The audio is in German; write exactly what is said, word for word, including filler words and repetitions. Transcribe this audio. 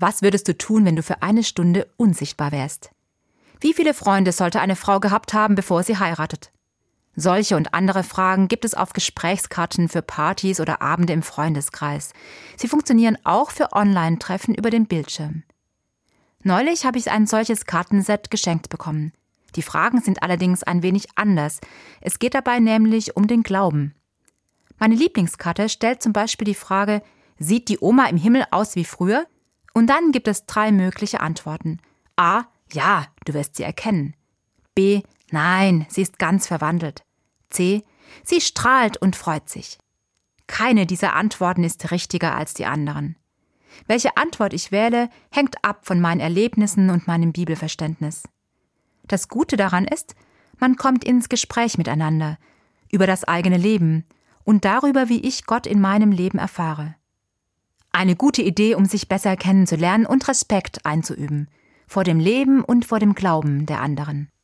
Was würdest du tun, wenn du für eine Stunde unsichtbar wärst? Wie viele Freunde sollte eine Frau gehabt haben, bevor sie heiratet? Solche und andere Fragen gibt es auf Gesprächskarten für Partys oder Abende im Freundeskreis. Sie funktionieren auch für Online-Treffen über den Bildschirm. Neulich habe ich ein solches Kartenset geschenkt bekommen. Die Fragen sind allerdings ein wenig anders. Es geht dabei nämlich um den Glauben. Meine Lieblingskarte stellt zum Beispiel die Frage, sieht die Oma im Himmel aus wie früher? Und dann gibt es drei mögliche Antworten. A. Ja, du wirst sie erkennen. B. Nein, sie ist ganz verwandelt. C. Sie strahlt und freut sich. Keine dieser Antworten ist richtiger als die anderen. Welche Antwort ich wähle, hängt ab von meinen Erlebnissen und meinem Bibelverständnis. Das Gute daran ist, man kommt ins Gespräch miteinander, über das eigene Leben und darüber, wie ich Gott in meinem Leben erfahre. Eine gute Idee, um sich besser kennenzulernen und Respekt einzuüben, vor dem Leben und vor dem Glauben der anderen.